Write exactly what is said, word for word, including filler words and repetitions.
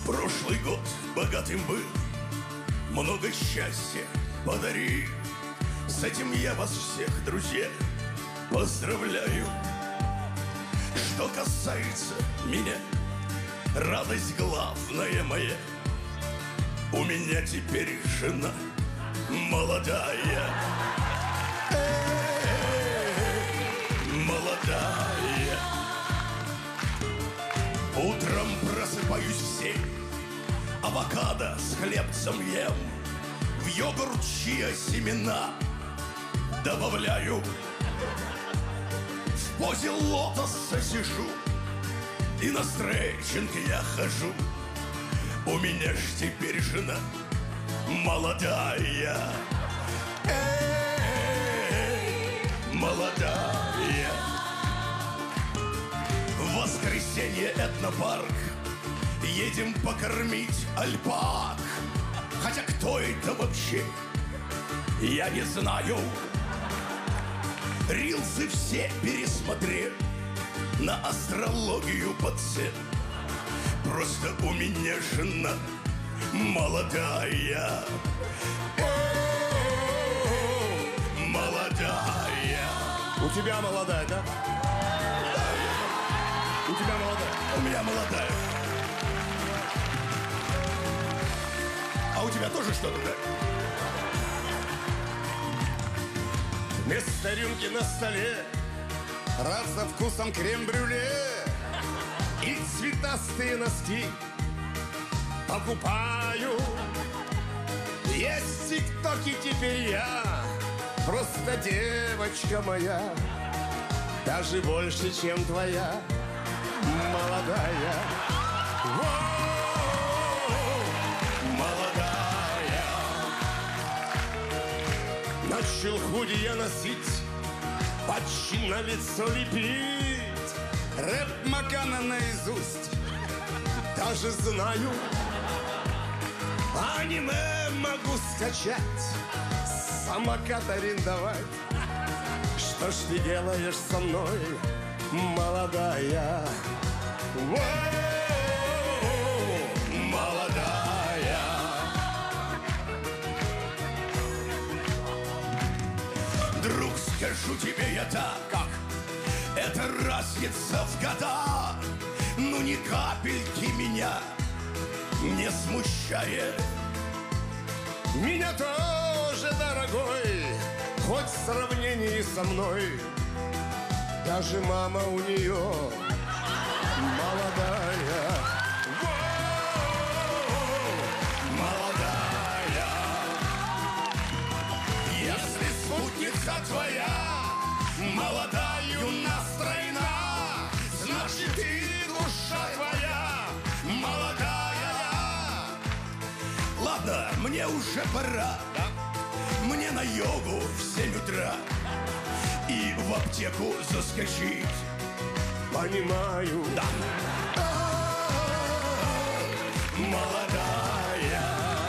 Прошлый год богатым был, много счастья подари. С этим я вас всех, друзья, поздравляю. Что касается меня, радость главная моя, у меня теперь жена молодая. Эй, молодая. Утром просыпаюсь в семь, авокадо с хлебцем ем, в йогурт чиа семена добавляю. В позе лотоса сижу и на стретчинг я хожу. У меня ж теперь жена молодая. Эй, молодая. В воскресенье этнопарк, едем покормить альпак. Хотя кто это вообще, я не знаю. Рилсы все пересмотрел, на астрологию подсел. Просто у меня жена молодая. Эй, молодая. У тебя молодая, да? У тебя молодая. У меня молодая. А у тебя тоже что-то, да? Вместо рюмки на столе раз со вкусом крем-брюле и цветастые носки покупаю. Есть тик-токи теперь я, просто девочка моя, даже больше, чем твоя молодая. Воу, молодая. Начал худи я носить, почти на лицо лепить, рэп Макана наизусть даже знаю. Аниме могу скачать, самокат арендовать. Что ж ты делаешь со мной, молодая? Воу, молодая. Друг, скажу тебе я так, как это разница в годах, ну ни капельки меня не смущает. Меня тоже, дорогой, хоть в сравнении со мной, даже мама у нее молодая. Воу, молодая. Если спутница твоя молодаю настроена, значит и душа твоя молодая. Ладно, мне уже пора, да? Мне на йогу в семь утра и в аптеку заскочить. Понимаю, да. Молодая.